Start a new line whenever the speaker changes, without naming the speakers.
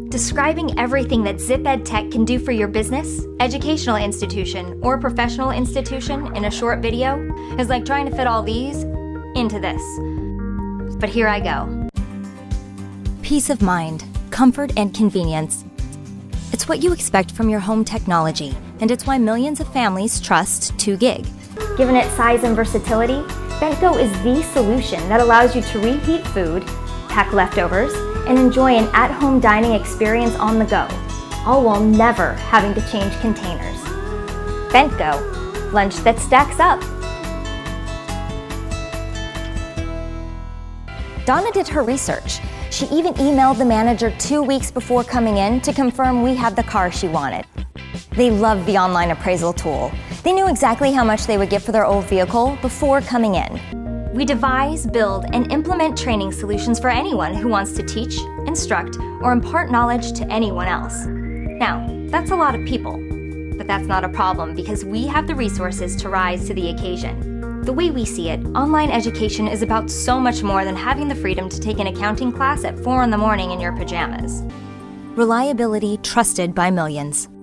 Describing everything that ZipEd Tech can do for your business, educational institution, or professional institution in a short video is like trying to fit all these into this. But here I go. Peace of mind, comfort, and convenience. It's what you expect from your home technology, and it's why millions of families trust 2GIG. Given its size and versatility, BentGo is the solution that allows you to reheat food, pack leftovers, and enjoy an at-home dining experience on the go, all while never having to change containers. BentGo, lunch that stacks up. Donna did her research. She even emailed the manager 2 weeks before coming in to confirm we had the car she wanted. They loved the online appraisal tool. They knew exactly how much they would get for their old vehicle before coming in. We devise, build, and implement training solutions for anyone who wants to teach, instruct, or impart knowledge to anyone else. Now, that's a lot of people, but that's not a problem because we have the resources to rise to the occasion. The way we see it, online education is about so much more than having the freedom to take an accounting class at 4 in the morning in your pajamas. Reliability trusted by millions.